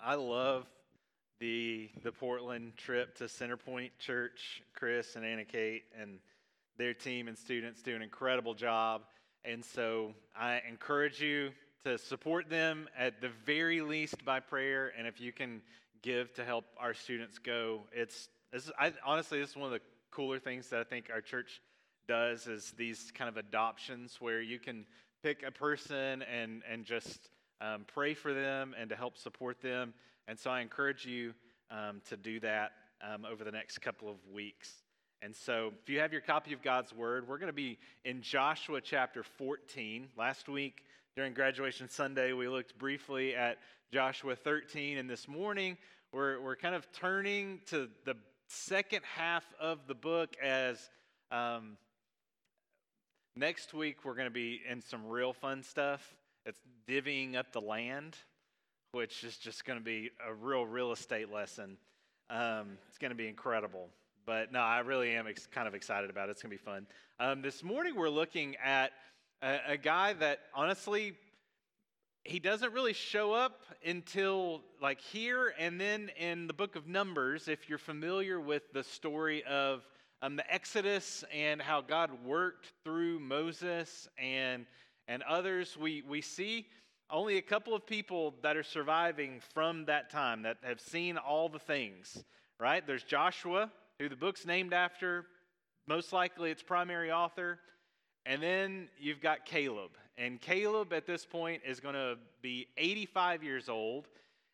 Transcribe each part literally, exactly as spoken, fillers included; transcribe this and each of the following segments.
I love the the Portland trip to Centerpoint Church. Chris and Anna Kate and their team and students do an incredible job. And so I encourage you to support them at the very least by prayer. And if you can give to help our students go, it's this is, I, honestly, this is one of the cooler things that I think our church does is these kind of adoptions where you can pick a person and, and just um, pray for them and to help support them. And so I encourage you um, to do that um, over the next couple of weeks. And so if you have your copy of God's Word, we're going to be in Joshua chapter fourteen. Last week during Graduation Sunday, we looked briefly at Joshua thirteen. And this morning, we're, we're kind of turning to the second half of the book as um, next week we're going to be in some real fun stuff. It's divvying up the land, which is just going to be a real real estate lesson. Um, it's going to be incredible. But no, I really am ex- kind of excited about it. It's going to be fun. Um, this morning we're looking at a, a guy that honestly, he doesn't really show up until like here and then in the book of Numbers, if you're familiar with the story of um, the Exodus and how God worked through Moses and and others, we, we see only a couple of people that are surviving from that time that have seen all the things, right? There's Joshua, who the book's named after, most likely its primary author. And then you've got Caleb. And Caleb at this point is going to be eighty-five years old.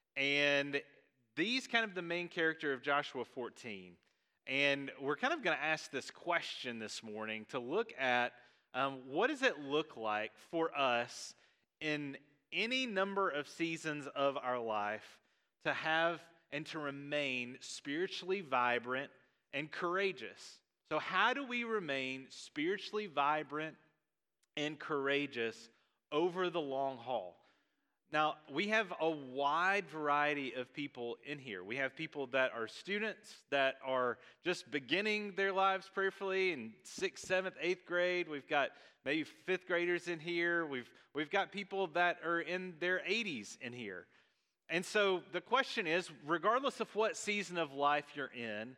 And he's kind of the main character of Joshua fourteen. And we're kind of going to ask this question this morning to look at um, what does it look like for us in any number of seasons of our life to have and to remain spiritually vibrant and courageous. So how do we remain spiritually vibrant and courageous over the long haul? Now, we have a wide variety of people in here. We have people that are students that are just beginning their lives prayerfully in sixth, seventh, eighth grade. We've got maybe fifth graders in here. We've, we've got people that are in their eighties in here. And so the question is, regardless of what season of life you're in,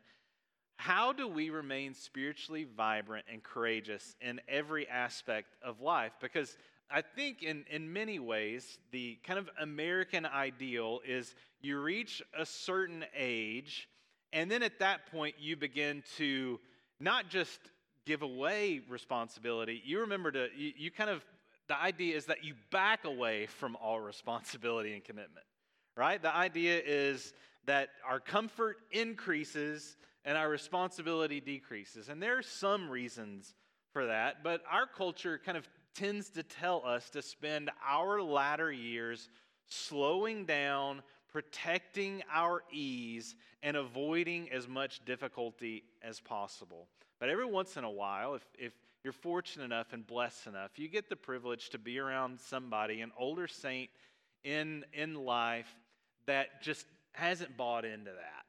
how do we remain spiritually vibrant and courageous in every aspect of life? Because I think in, in many ways, the kind of American ideal is you reach a certain age, and then at that point you begin to not just give away responsibility, you remember to, you, you kind of, the idea is that you back away from all responsibility and commitment, right? The idea is that our comfort increases and our responsibility decreases. And there are some reasons for that, but our culture kind of tends to tell us to spend our latter years slowing down, protecting our ease, and avoiding as much difficulty as possible. But every once in a while, if, if you're fortunate enough and blessed enough, you get the privilege to be around somebody, an older saint in, in life that just hasn't bought into that.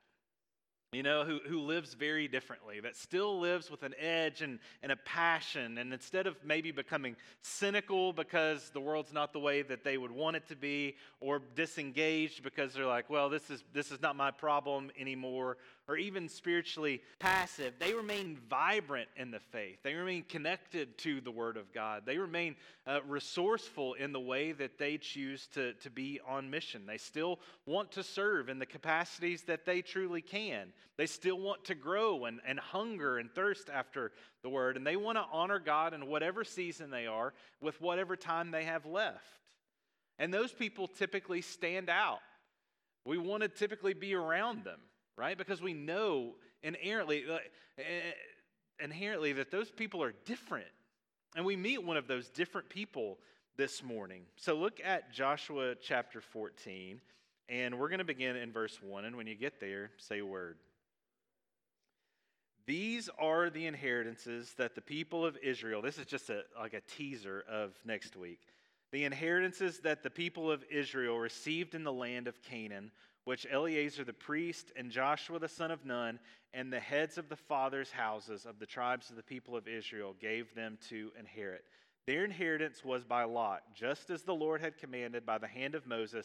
You know, who, who lives very differently, that still lives with an edge and, and a passion. And instead of maybe becoming cynical because the world's not the way that they would want it to be, or disengaged because they're like, well, this is this is not my problem anymore, or even spiritually passive, they remain vibrant in the faith. They remain connected to the Word of God. They remain uh, resourceful in the way that they choose to, to be on mission. They still want to serve in the capacities that they truly can. They still want to grow and, and hunger and thirst after the Word. And they want to honor God in whatever season they are with whatever time they have left. And those people typically stand out. We want to typically be around them, right? Because we know inherently, uh, inherently that those people are different. And we meet one of those different people this morning. So look at Joshua chapter fourteen, and we're going to begin in verse one. And when you get there, say a word. These are the inheritances that the people of Israel, this is just a, like a teaser of next week. The inheritances that the people of Israel received in the land of Canaan, which Eleazar the priest and Joshua the son of Nun and the heads of the fathers' houses of the tribes of the people of Israel gave them to inherit. Their inheritance was by lot, just as the Lord had commanded by the hand of Moses,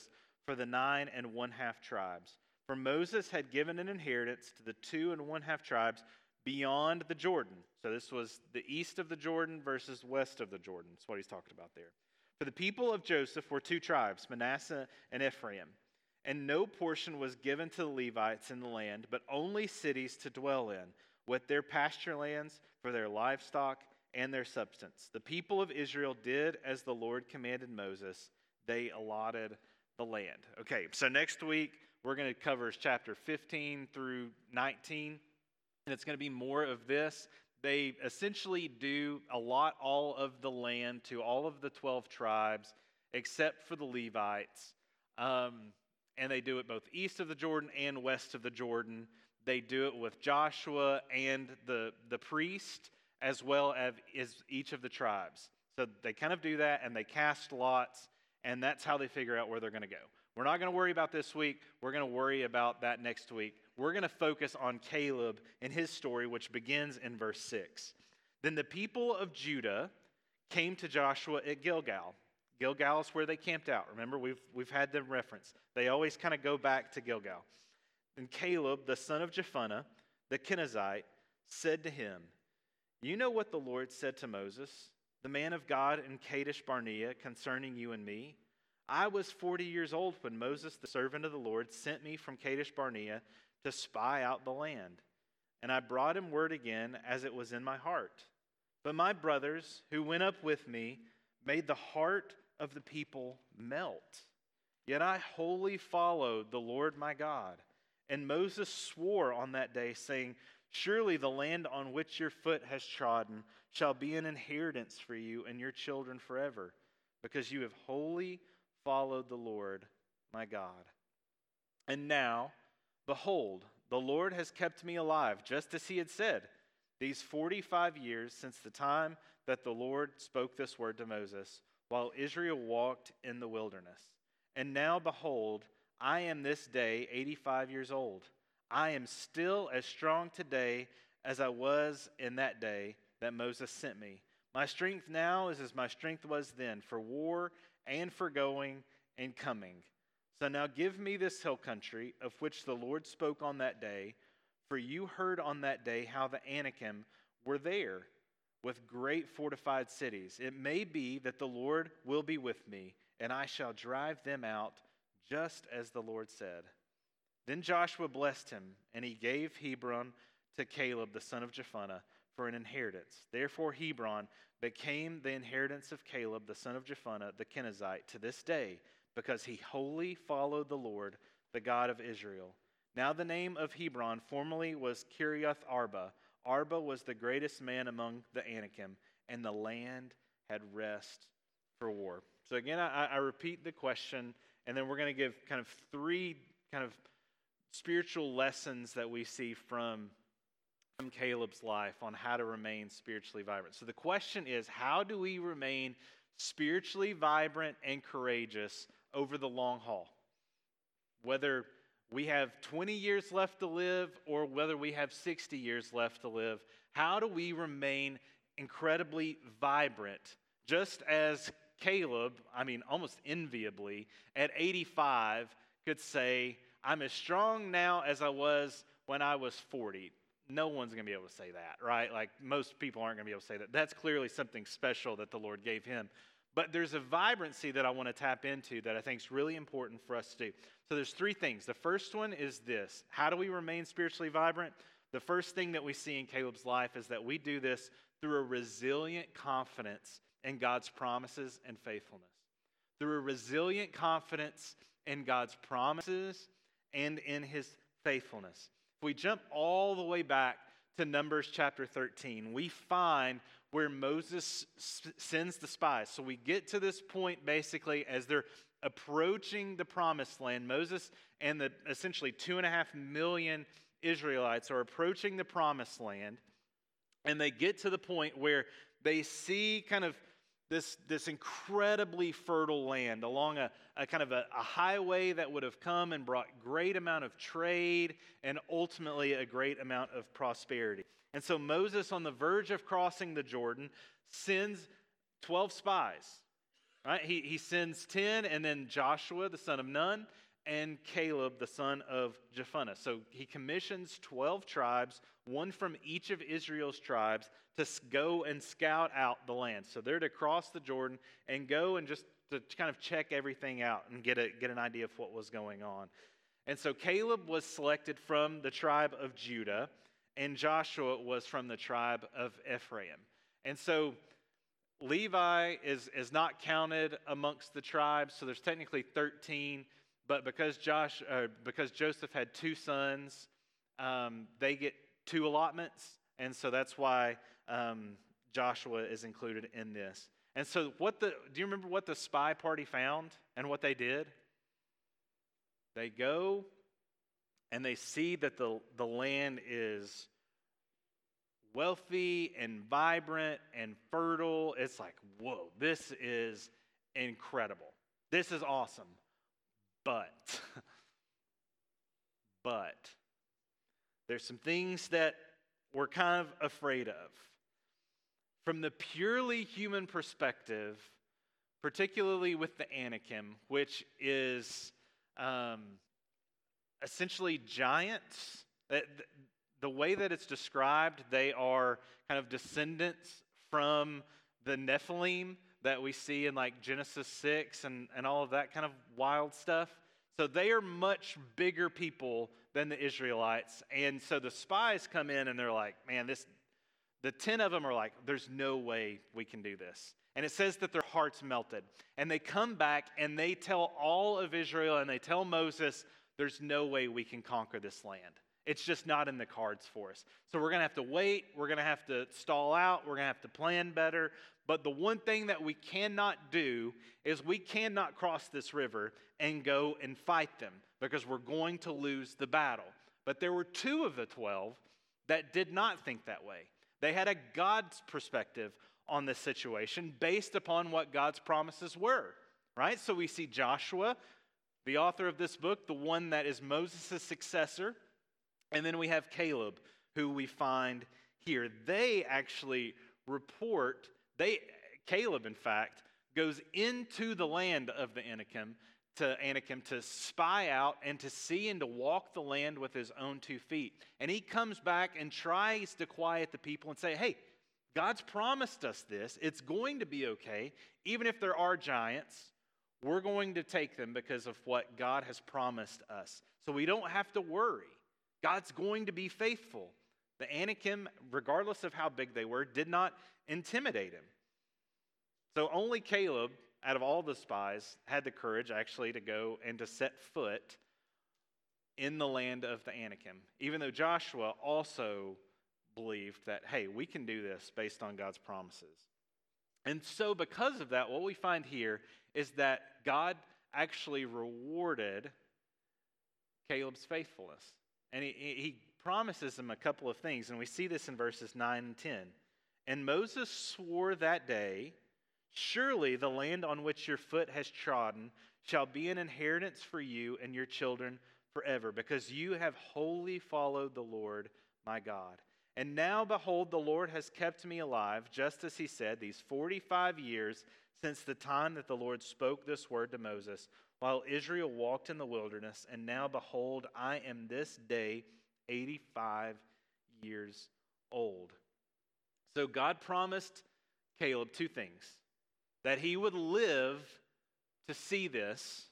for the nine and one half tribes. For Moses had given an inheritance to the two and one half tribes beyond the Jordan. So this was the east of the Jordan versus west of the Jordan. That's what he's talking about there. For the people of Joseph were two tribes, Manasseh and Ephraim. And no portion was given to the Levites in the land, but only cities to dwell in, with their pasture lands for their livestock and their substance. The people of Israel did as the Lord commanded Moses. They allotted the land. Okay, so next week we're going to cover chapter fifteen through nineteen, and it's going to be more of this. They essentially do allot all of the land to all of the twelve tribes, except for the Levites. Um, and they do it both east of the Jordan and west of the Jordan. They do it with Joshua and the, the priest, as well as is each of the tribes. So they kind of do that, and they cast lots, and that's how they figure out where they're going to go. We're not going to worry about this week. We're going to worry about that next week. We're going to focus on Caleb and his story, which begins in verse six. Then the people of Judah came to Joshua at Gilgal. Gilgal is where they camped out. Remember, we've, we've had them reference. They always kind of go back to Gilgal. Then Caleb, the son of Jephunneh, the Kenizzite, said to him, "You know what the Lord said to Moses, the man of God in Kadesh Barnea, concerning you and me? I was forty years old when Moses, the servant of the Lord, sent me from Kadesh Barnea to spy out the land. And I brought him word again as it was in my heart. But my brothers who went up with me made the heart of the people melt. Yet I wholly followed the Lord my God. And Moses swore on that day, saying, Surely the land on which your foot has trodden shall be an inheritance for you and your children forever, because you have wholly followed the Lord my God. And now, behold, the Lord has kept me alive, just as he had said, these forty-five years since the time that the Lord spoke this word to Moses, while Israel walked in the wilderness. And now, behold, I am this day eighty-five years old. I am still as strong today as I was in that day that Moses sent me. My strength now is as my strength was then, for war and for going and coming. So now give me this hill country of which the Lord spoke on that day, for you heard on that day how the Anakim were there with great fortified cities. It may be that the Lord will be with me, and I shall drive them out, just as the Lord said. Then Joshua blessed him, and he gave Hebron to Caleb, the son of Jephunneh, for an inheritance. Therefore Hebron became the inheritance of Caleb, the son of Jephunneh, the Kenizzite, to this day, because he wholly followed the Lord, the God of Israel. Now the name of Hebron formerly was Kiriath Arba. Arba was the greatest man among the Anakim, and the land had rest for war. So again, I, I repeat the question, and then we're going to give kind of three kind of spiritual lessons that we see from, from Caleb's life on how to remain spiritually vibrant. So the question is, how do we remain spiritually vibrant and courageous over the long haul? Whether we have twenty years left to live or whether we have sixty years left to live, how do we remain incredibly vibrant? Just as Caleb, I mean, almost enviably, at eighty-five could say, I'm as strong now as I was when I was forty. No one's going to be able to say that, right? Like, most people aren't going to be able to say that. That's clearly something special that the Lord gave him. But there's a vibrancy that I want to tap into that I think is really important for us to do. So there's three things. The first one is this. How do we remain spiritually vibrant? The first thing that we see in Caleb's life is that we do this through a resilient confidence in God's promises and faithfulness. Through a resilient confidence in God's promises and in his faithfulness. If we jump all the way back to Numbers chapter thirteen, we find where Moses sends the spies. So we get to this point basically as they're approaching the promised land. Moses and the essentially two and a half million Israelites are approaching the promised land, and they get to the point where they see kind of this, this incredibly fertile land along a, a kind of a, a highway that would have come and brought great amount of trade and ultimately a great amount of prosperity. And so Moses, on the verge of crossing the Jordan, sends twelve spies. Right? He, he sends ten, and then Joshua, the son of Nun, and Caleb, the son of Jephunneh. So he commissions twelve tribes, one from each of Israel's tribes, to go and scout out the land. So they're to cross the Jordan and go and just to kind of check everything out and get, a, get an idea of what was going on. And so Caleb was selected from the tribe of Judah, and Joshua was from the tribe of Ephraim. And so Levi is, is not counted amongst the tribes, so there's technically thirteen, but because Josh, uh, because Joseph had two sons, um, they get two allotments, and so that's why um, Joshua is included in this. And so what the, do you remember what the spy party found and what they did? They go and they see that the, the land is wealthy and vibrant and fertile. It's like, whoa, this is incredible. This is awesome. But, but, there's some things that we're kind of afraid of. From the purely human perspective, particularly with the Anakim, which is um, essentially giants, that the way that it's described, they are kind of descendants from the Nephilim that we see in like Genesis six and, and all of that kind of wild stuff. So they are much bigger people than the Israelites. And so the spies come in and they're like, man, this, the ten of them are like, there's no way we can do this. And it says that their hearts melted. And they come back and they tell all of Israel and they tell Moses, there's no way we can conquer this land. It's just not in the cards for us. So we're going to have to wait. We're going to have to stall out. We're going to have to plan better. But the one thing that we cannot do is we cannot cross this river and go and fight them because we're going to lose the battle. But there were two of the twelve that did not think that way. They had a God's perspective on this situation based upon what God's promises were, right? So we see Joshua, the author of this book, the one that is Moses' successor. And then we have Caleb, who we find here. They actually report, they Caleb, in fact, goes into the land of the Anakim to Anakim to spy out and to see and to walk the land with his own two feet. And he comes back and tries to quiet the people and say, hey, God's promised us this. It's going to be okay. Even if there are giants, we're going to take them because of what God has promised us. So we don't have to worry. God's going to be faithful. The Anakim, regardless of how big they were, did not intimidate him. So only Caleb, out of all the spies, had the courage actually to go and to set foot in the land of the Anakim, even though Joshua also believed that, hey, we can do this based on God's promises. And so because of that, what we find here is that God actually rewarded Caleb's faithfulness. And he, he promises him a couple of things, and we see this in verses nine and ten. And Moses swore that day, surely the land on which your foot has trodden shall be an inheritance for you and your children forever, because you have wholly followed the Lord my God. And now, behold, the Lord has kept me alive, just as he said, these forty-five years since the time that the Lord spoke this word to Moses, while Israel walked in the wilderness. And now, behold, I am this day eighty-five years old. So God promised Caleb two things: that he would live to see this,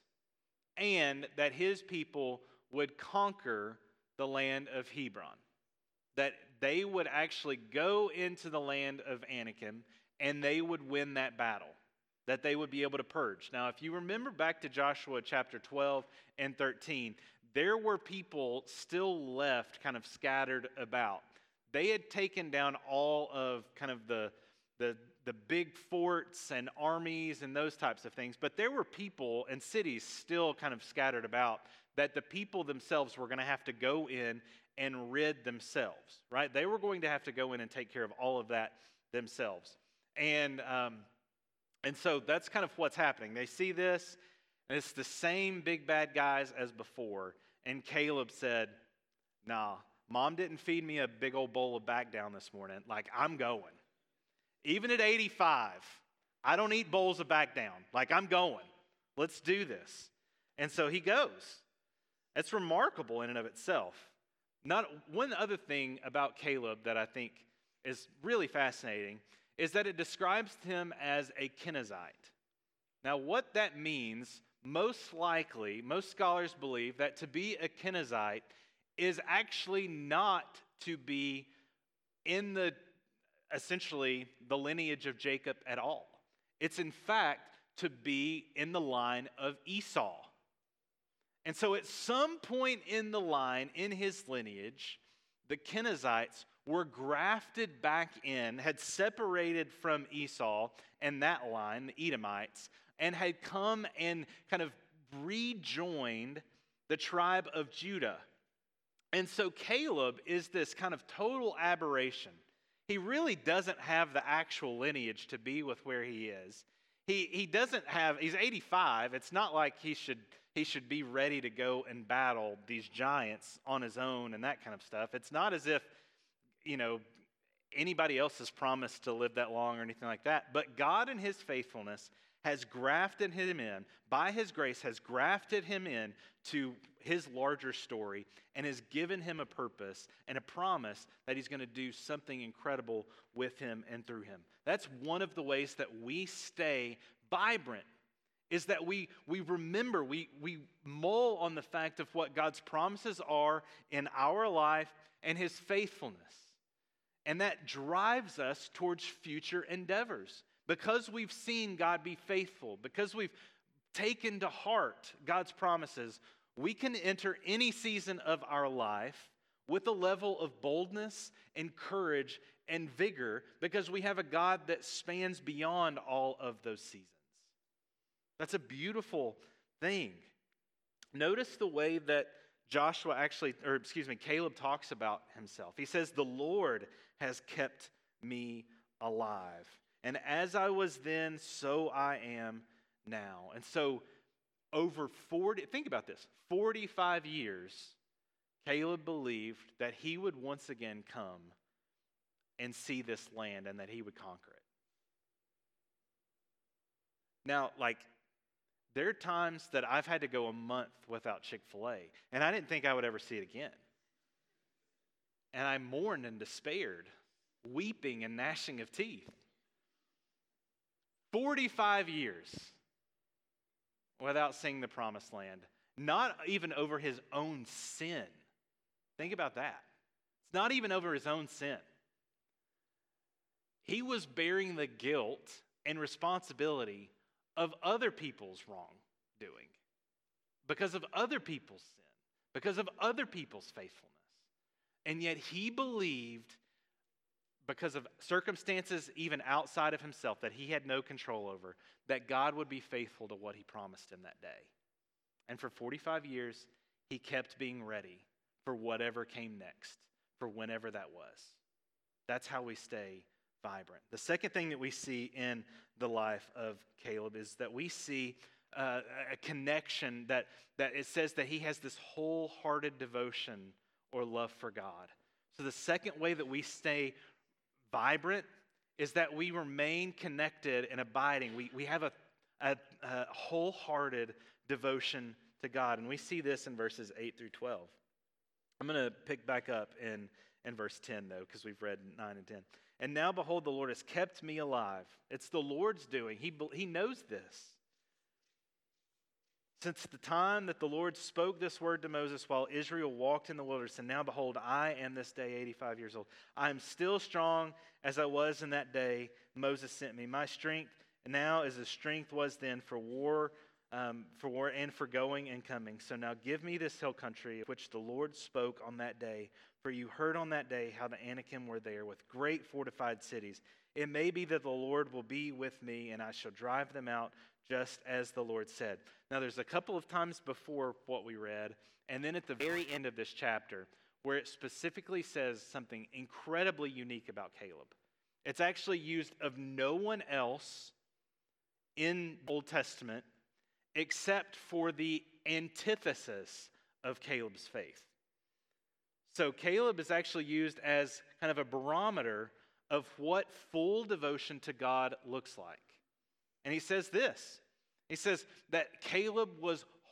and that his people would conquer the land of Hebron. That they would actually go into the land of Anakim and they would win that battle. That they would be able to purge. Now, if you remember back to Joshua chapter twelve and thirteen, there were people still left kind of scattered about. They had taken down all of kind of the, the, the big forts and armies and those types of things, but there were people and cities still kind of scattered about that the people themselves were going to have to go in and rid themselves, right? They were going to have to go in and take care of all of that themselves. And um, and so that's kind of what's happening. They see this, and it's the same big bad guys as before. And Caleb said, nah, Mom didn't feed me a big old bowl of back down this morning. Like, I'm going. Even at eighty-five, I don't eat bowls of back down. Like, I'm going. Let's do this. And so he goes. That's remarkable in and of itself. Not one other thing about Caleb that I think is really fascinating is that it describes him as a Kenizzite. Now, what that means, most likely, most scholars believe that to be a Kenizzite is actually not to be in the, essentially, the lineage of Jacob at all. It's in fact to be in the line of Esau. And so at some point in the line, in his lineage, the Kenizzites were grafted back in, had separated from Esau and that line, the Edomites, and had come and kind of rejoined the tribe of Judah. And so Caleb is this kind of total aberration. He really doesn't have the actual lineage to be with where he is. He, he doesn't have, he's eighty-five. It's not like he should, he should be ready to go and battle these giants on his own and that kind of stuff. It's not as if, you know, anybody else has promised to live that long or anything like that. But God in his faithfulness has grafted him in, by his grace has grafted him in to his larger story and has given him a purpose and a promise that he's going to do something incredible with him and through him. That's one of the ways that we stay vibrant, is that we, we remember, we, we mull on the fact of what God's promises are in our life and his faithfulness. And that drives us towards future endeavors. Because we've seen God be faithful, because we've taken to heart God's promises, we can enter any season of our life with a level of boldness and courage and vigor because we have a God that spans beyond all of those seasons. That's a beautiful thing. Notice the way that Joshua actually, or excuse me, Caleb talks about himself. He says, "The Lord has kept me alive. And as I was then, so I am now." And so over forty, think about this, forty-five years, Caleb believed that he would once again come and see this land and that he would conquer it. Now, like, there are times that I've had to go a month without Chick-fil-A, and I didn't think I would ever see it again. And I mourned and despaired, weeping and gnashing of teeth. forty-five years without seeing the promised land, not even over his own sin. Think about that. It's not even over his own sin. He was bearing the guilt and responsibility of other people's wrongdoing, because of other people's sin, because of other people's faithfulness. And yet he believed, because of circumstances even outside of himself that he had no control over, that God would be faithful to what he promised him that day. And for forty-five years, he kept being ready for whatever came next, for whenever that was. That's how we stay vibrant. The second thing that we see in the life of Caleb is that we see uh, a connection that, that it says that he has this wholehearted devotion or love for God. So the second way that we stay vibrant is that we remain connected and abiding. We, we have a, a, a wholehearted devotion to God. And we see this in verses eight through twelve. I'm going to pick back up in, in verse ten, though, because we've read nine and ten. "And now, behold, the Lord has kept me alive." It's the Lord's doing. He, he knows this. "Since the time that the Lord spoke this word to Moses while Israel walked in the wilderness, and now, behold, I am this day eighty-five years old. I am still strong as I was in that day Moses sent me. My strength now is as strength was then for war, um, for war and for going and coming. So now give me this hill country of which the Lord spoke on that day. For you heard on that day how the Anakim were there with great fortified cities. It may be that the Lord will be with me, and I shall drive them out just as the Lord said." Now, there's a couple of times before what we read, and then at the very end of this chapter, where it specifically says something incredibly unique about Caleb. It's actually used of no one else in Old Testament except for the antithesis of Caleb's faith. So Caleb is actually used as kind of a barometer of what full devotion to God looks like. And he says this. He says that Caleb was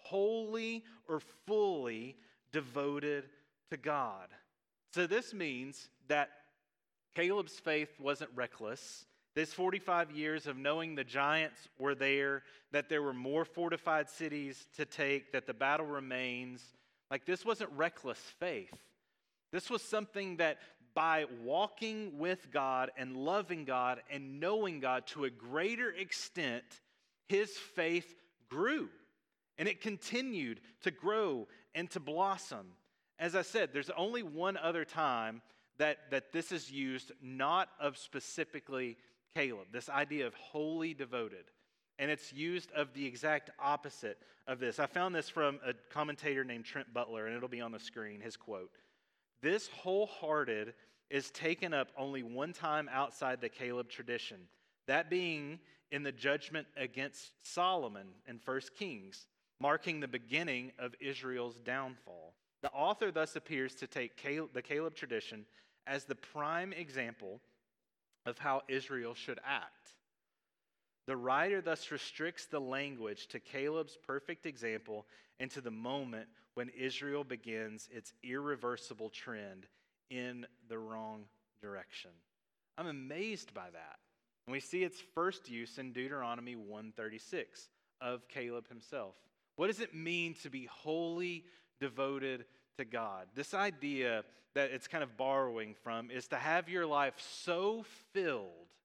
wholly or fully devoted to God. So this means that Caleb's faith wasn't reckless. This forty-five years of knowing the giants were there, that there were more fortified cities to take, that the battle remains, like this wasn't reckless faith. This was something that by walking with God and loving God and knowing God to a greater extent, his faith grew. And it continued to grow and to blossom. As I said, there's only one other time that, that this is used, not of specifically Caleb, this idea of wholly devoted. And it's used of the exact opposite of this. I found this from a commentator named Trent Butler, and it'll be on the screen, his quote. This wholehearted is taken up only one time outside the Caleb tradition, that being in the judgment against Solomon in First Kings, marking the beginning of Israel's downfall. The author thus appears to take Caleb, the Caleb tradition as the prime example of how Israel should act. The writer thus restricts the language to Caleb's perfect example and to the moment when Israel begins its irreversible trend in the wrong direction. I'm amazed by that. And we see its first use in Deuteronomy one thirty-six of Caleb himself. What does it mean to be wholly devoted to God? This idea that it's kind of borrowing from is to have your life so filled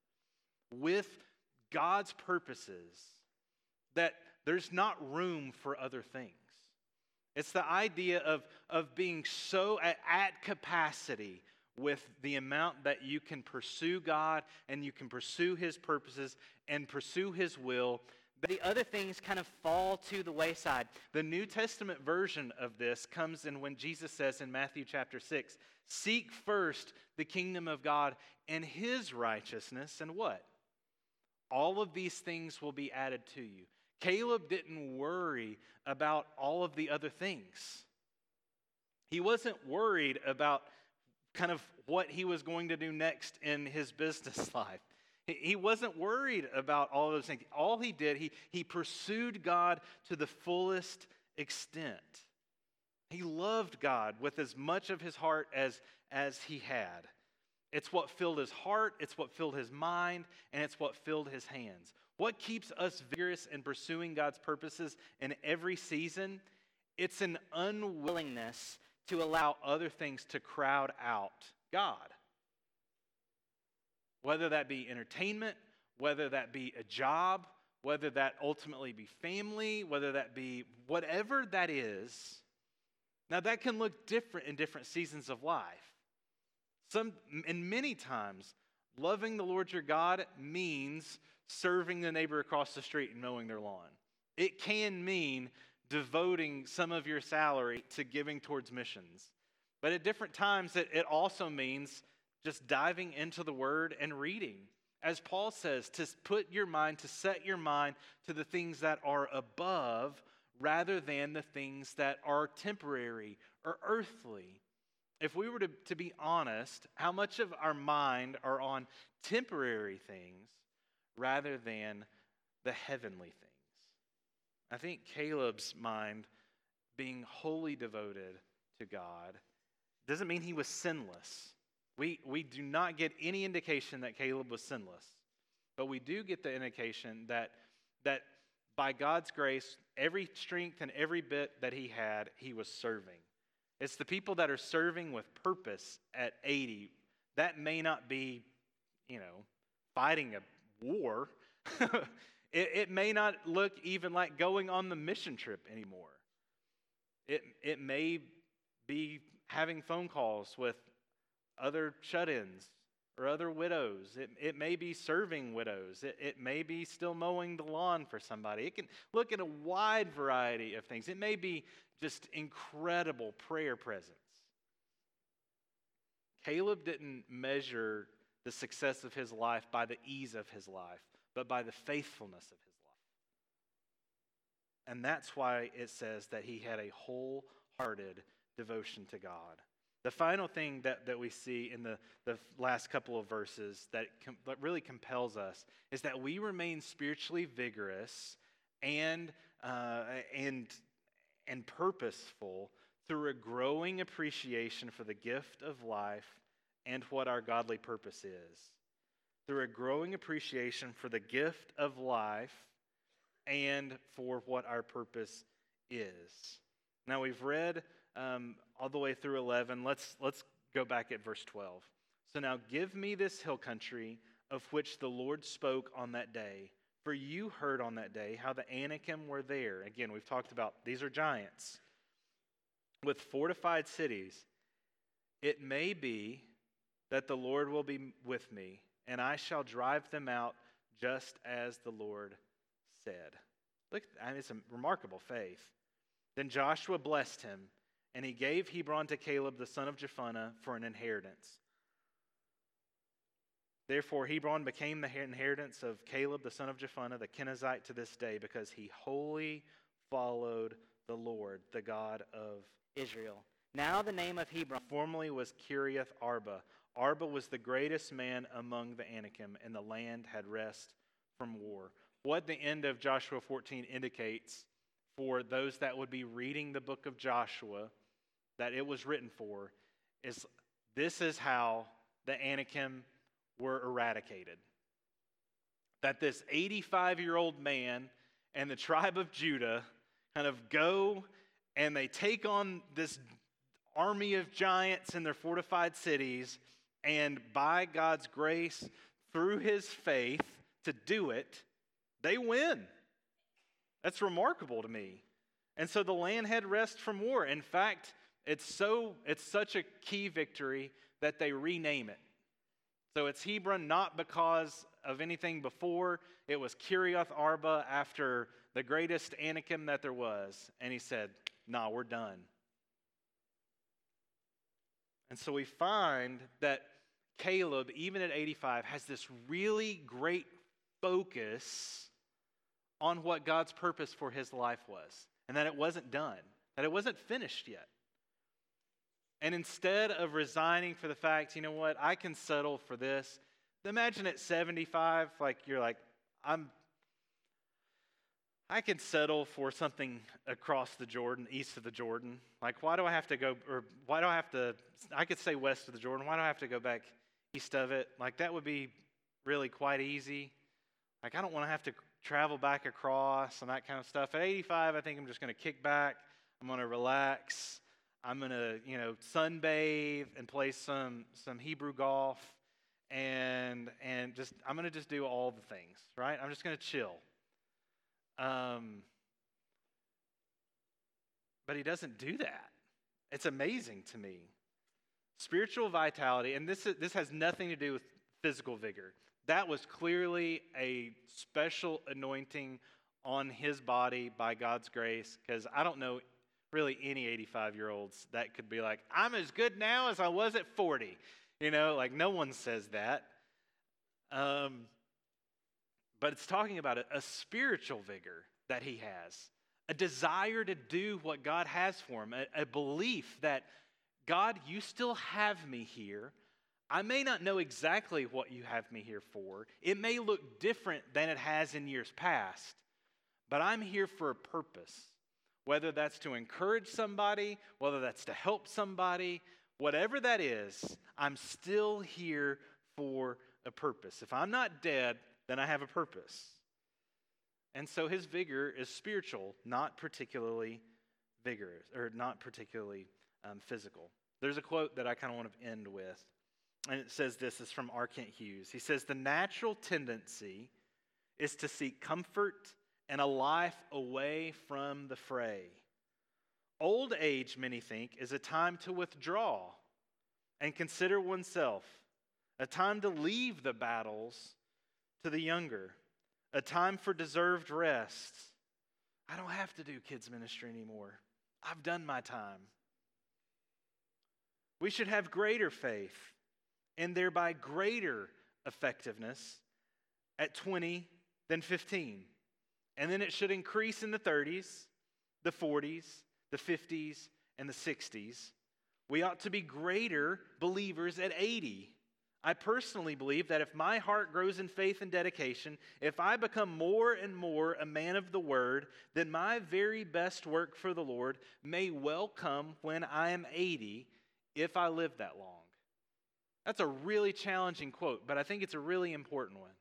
with God's purposes that there's not room for other things. It's the idea of, of being so at, at capacity with the amount that you can pursue God and you can pursue his purposes and pursue his will. The other things kind of fall to the wayside. The New Testament version of this comes in when Jesus says in Matthew chapter six, seek first the kingdom of God and his righteousness, and what? All of these things will be added to you. Caleb didn't worry about all of the other things. He wasn't worried about kind of what he was going to do next in his business life. He wasn't worried about all those things. All he did, he, he pursued God to the fullest extent. He loved God with as much of his heart as, as he had. It's what filled his heart, it's what filled his mind, and it's what filled his hands. What keeps us vigorous in pursuing God's purposes in every season? It's an unwillingness to allow other things to crowd out God. Whether that be entertainment, whether that be a job, whether that ultimately be family, whether that be whatever that is. Now that can look different in different seasons of life. Some, and many times, loving the Lord your God means serving the neighbor across the street and mowing their lawn. It can mean devoting some of your salary to giving towards missions. But at different times, it, it also means just diving into the Word and reading. As Paul says, to put your mind, to set your mind to the things that are above rather than the things that are temporary or earthly. If we were to, to be honest, how much of our mind are on temporary things rather than the heavenly things? I think Caleb's mind, being wholly devoted to God, doesn't mean he was sinless. We, we do not get any indication that Caleb was sinless, but we do get the indication that, that by God's grace, every strength and every bit that he had, he was serving. It's the people that are serving with purpose at eighty. That may not be, you know, fighting a war. it, it may not look even like going on the mission trip anymore. It, it may be having phone calls with other shut-ins or other widows. It, it may be serving widows. It, it may be still mowing the lawn for somebody. It can look at a wide variety of things. It may be just incredible prayer presence. Caleb didn't measure the success of his life by the ease of his life, but by the faithfulness of his life. And that's why it says that he had a wholehearted devotion to God. The final thing that, that we see in the, the last couple of verses that, com- that really compels us is that we remain spiritually vigorous and, uh, and, and purposeful through a growing appreciation for the gift of life and what our godly purpose is. Through a growing appreciation for the gift of life and for what our purpose is. Now we've read um, all the way through eleven. Let's, let's go back at verse twelve. So now give me this hill country of which the Lord spoke on that day. For you heard on that day how the Anakim were there. Again, we've talked about these are giants with fortified cities. It may be that the Lord will be with me, and I shall drive them out just as the Lord said. Look, I mean, it's a remarkable faith. Then Joshua blessed him, and he gave Hebron to Caleb the son of Jephunneh for an inheritance. Therefore, Hebron became the inheritance of Caleb the son of Jephunneh, the Kenizzite, to this day, because he wholly followed the Lord, the God of Israel. Now the name of Hebron formerly was Kiriath Arba. Arba was the greatest man among the Anakim, and the land had rest from war. What the end of Joshua fourteen indicates for those that would be reading the book of Joshua, that it was written for, is this is how the Anakim were eradicated. That this eighty-five-year-old man and the tribe of Judah kind of go and they take on this army of giants in their fortified cities, and by God's grace, through his faith to do it, they win. That's remarkable to me. And so the land had rest from war. In fact, it's so it's such a key victory that they rename it. So it's Hebron not because of anything before. It was Kiriath Arba after the greatest Anakim that there was. And he said, nah, we're done. And so we find that Caleb, even at eighty-five, has this really great focus on what God's purpose for his life was, and that it wasn't done, that it wasn't finished yet. And instead of resigning for the fact, you know what, I can settle for this. Imagine at seventy-five, like you're like, I'm, I can settle for something across the Jordan, east of the Jordan. Like, why do I have to go, or why do I have to, I could say west of the Jordan. Why do I have to go back east of it? Like, that would be really quite easy. Like, I don't want to have to travel back across and that kind of stuff. At eighty-five, I think I'm just going to kick back. I'm going to relax. I'm going to, you know, sunbathe and play some some Hebrew golf, and and just I'm going to just do all the things, right? I'm just going to chill. Um, but he doesn't do that. It's amazing to me. Spiritual vitality, and this is, this has nothing to do with physical vigor. That was clearly a special anointing on his body by God's grace, because I don't know really any eighty-five-year-olds that could be like, I'm as good now as I was at forty. You know, like no one says that. Um, but it's talking about a, a spiritual vigor that he has, a desire to do what God has for him, a, a belief that, God, you still have me here. I may not know exactly what you have me here for. It may look different than it has in years past, but I'm here for a purpose. Whether that's to encourage somebody, whether that's to help somebody, whatever that is, I'm still here for a purpose. If I'm not dead, then I have a purpose. And so his vigor is spiritual, not particularly vigorous, or not particularly um, physical. There's a quote that I kind of want to end with. And it says this, is from R. Kent Hughes. He says, the natural tendency is to seek comfort and a life away from the fray. Old age, many think, is a time to withdraw and consider oneself, a time to leave the battles to the younger, a time for deserved rest. I don't have to do kids ministry anymore. I've done my time. We should have greater faith and thereby greater effectiveness at twenty than fifteen. And then it should increase in the thirties, the forties, the fifties, and the sixties. We ought to be greater believers at eighty. I personally believe that if my heart grows in faith and dedication, if I become more and more a man of the word, then my very best work for the Lord may well come when I am eighty, if I live that long. That's a really challenging quote, but I think it's a really important one.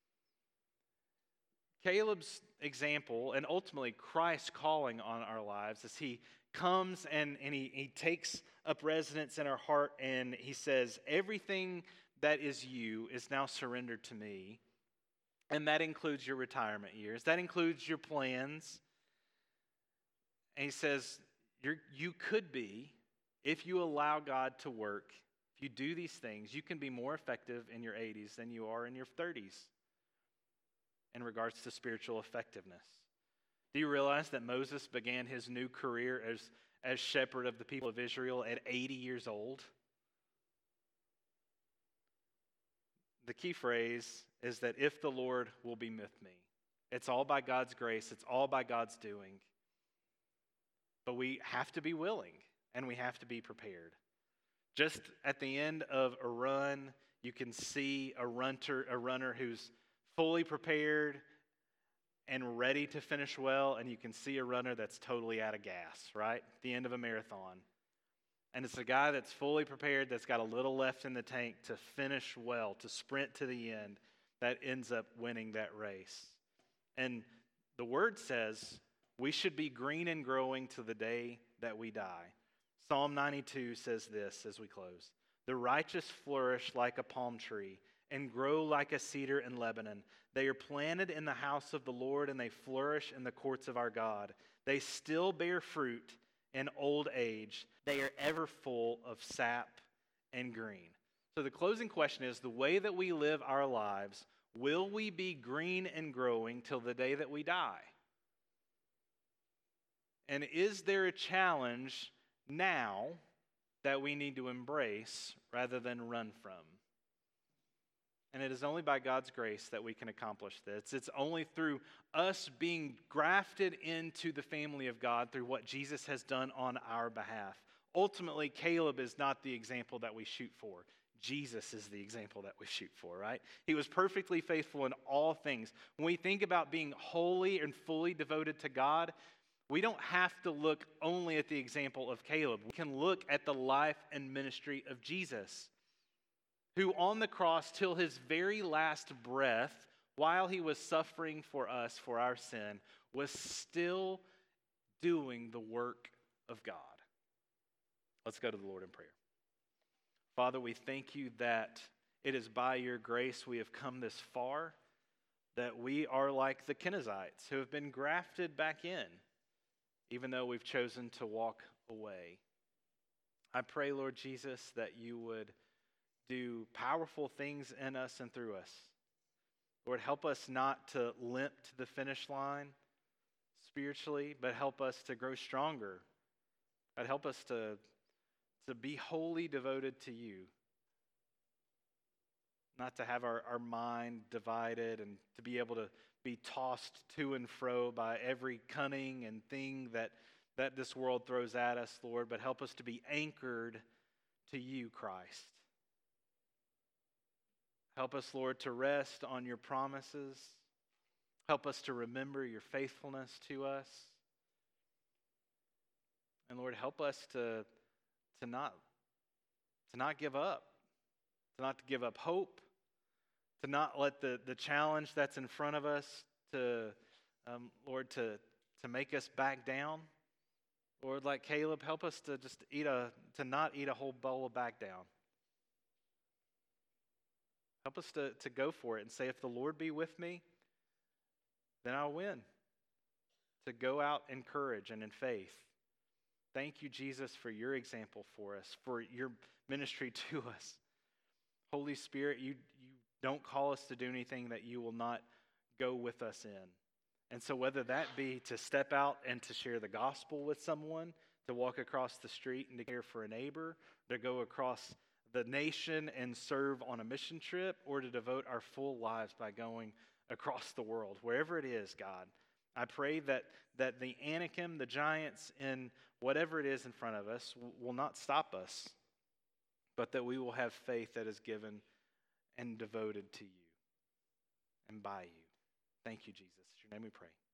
Caleb's example, and ultimately Christ's calling on our lives, as he comes and, and he, he takes up residence in our heart and he says, everything that is you is now surrendered to me. And that includes your retirement years. That includes your plans. And he says, you're, you could be, if you allow God to work, if you do these things, you can be more effective in your eighties than you are in your thirties in regards to spiritual effectiveness. Do you realize that Moses began his new career as, as shepherd of the people of Israel at eighty years old? The key phrase is that if the Lord will be with me. It's all by God's grace. It's all by God's doing. But we have to be willing and we have to be prepared. Just at the end of a run, you can see a runner, a runner who's fully prepared and ready to finish well, and you can see a runner that's totally out of gas, right? At the end of a marathon. And it's a guy that's fully prepared, that's got a little left in the tank to finish well, to sprint to the end, that ends up winning that race. And the word says we should be green and growing to the day that we die. Psalm ninety-two says this as we close. The righteous flourish like a palm tree and grow like a cedar in Lebanon. They are planted in the house of the Lord, and they flourish in the courts of our God. They still bear fruit in old age. They are ever full of sap and green. So the closing question is, the way that we live our lives, will we be green and growing till the day that we die? And is there a challenge now that we need to embrace rather than run from? And it is only by God's grace that we can accomplish this. It's only through us being grafted into the family of God through what Jesus has done on our behalf. Ultimately, Caleb is not the example that we shoot for. Jesus is the example that we shoot for, right? He was perfectly faithful in all things. When we think about being holy and fully devoted to God, we don't have to look only at the example of Caleb. We can look at the life and ministry of Jesus, who on the cross till his very last breath, while he was suffering for us, for our sin, was still doing the work of God. Let's go to the Lord in prayer. Father, we thank you that it is by your grace we have come this far, that we are like the Kenizzites who have been grafted back in, even though we've chosen to walk away. I pray, Lord Jesus, that you would do powerful things in us and through us. Lord, help us not to limp to the finish line spiritually, but help us to grow stronger. God, help us to, to be wholly devoted to you. Not to have our, our mind divided and to be able to be tossed to and fro by every cunning and thing that, that this world throws at us, Lord, but help us to be anchored to you, Christ. Help us, Lord, to rest on your promises. Help us to remember your faithfulness to us. And Lord, help us to, to, not, to not give up, to not to give up hope, to not let the, the challenge that's in front of us, to um, Lord, to, to make us back down. Lord, like Caleb, help us to just eat a, to not eat a whole bowl of back down. Help us to, to go for it and say, if the Lord be with me, then I'll win. To go out in courage and in faith. Thank you, Jesus, for your example for us, for your ministry to us. Holy Spirit, you, you don't call us to do anything that you will not go with us in. And so whether that be to step out and to share the gospel with someone, to walk across the street and to care for a neighbor, to go across the nation and serve on a mission trip, or to devote our full lives by going across the world, wherever it is, God, I pray that, that the Anakim, the giants, and whatever it is in front of us will not stop us, but that we will have faith that is given and devoted to you and by you. Thank you, Jesus. In your name we pray.